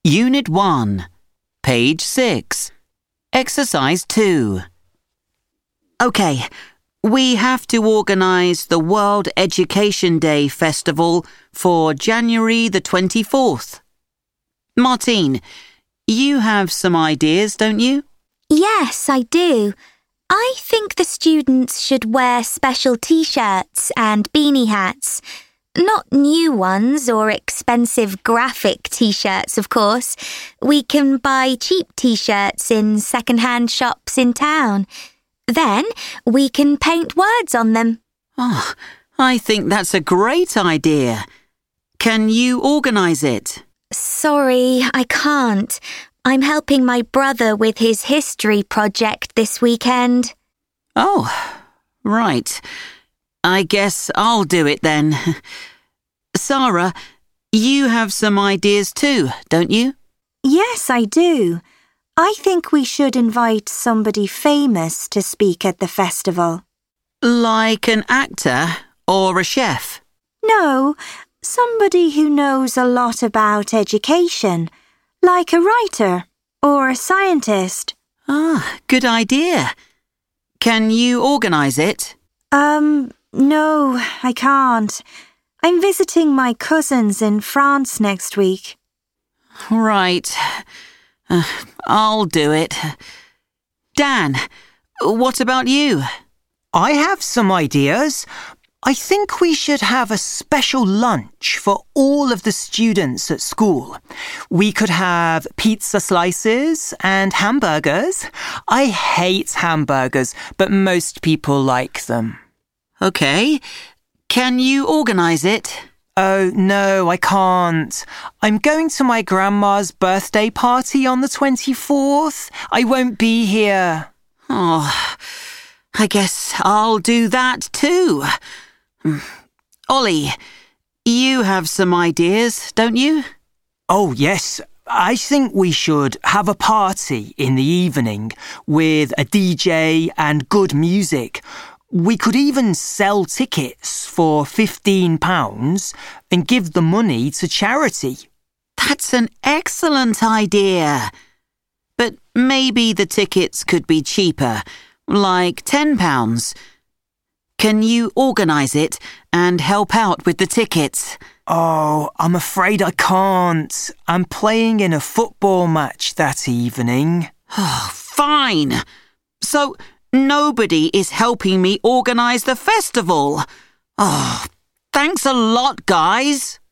Unit 1, page 6, Exercise 2. OK, we have to organise the World Education Day Festival for January the 24th. Martine, you have some ideas, don't you? Yes, I do. I think the students should wear special t-shirts and beanie hats. Not new ones or expensive graphic t-shirts, of course. We can buy cheap t-shirts in second-hand shops in town. Then we can paint words on them. Oh, I think that's a great idea. Can you organise it? Sorry, I can't. I'm helping my brother with his history project this weekend. Oh, right. I guess I'll do it then. Sarah, you have some ideas too, don't you? Yes, I do. I think we should invite somebody famous to speak at the festival. Like an actor or a chef? No, somebody who knows a lot about education, like a writer or a scientist. Ah, good idea. Can you organise it? No, I can't. I'm visiting my cousins in France next week. Right. I'll do it. Dan, what about you? I have some ideas. I think we should have a special lunch for all of the students at school. We could have pizza slices and hamburgers. I hate hamburgers, but most people like them. OK. Can you organise it? Oh, no, I can't. I'm going to my grandma's birthday party on the 24th. I won't be here. Oh, I guess I'll do that too. Ollie, you have some ideas, don't you? Oh, yes. I think we should have a party in the evening with a DJ and good music. We could even sell tickets for £15 and give the money to charity. That's an excellent idea. But maybe the tickets could be cheaper, like £10. Can you organise it and help out with the tickets? Oh, I'm afraid I can't. I'm playing in a football match that evening. Oh, fine. So nobody is helping me organise the festival. Oh, thanks a lot, guys.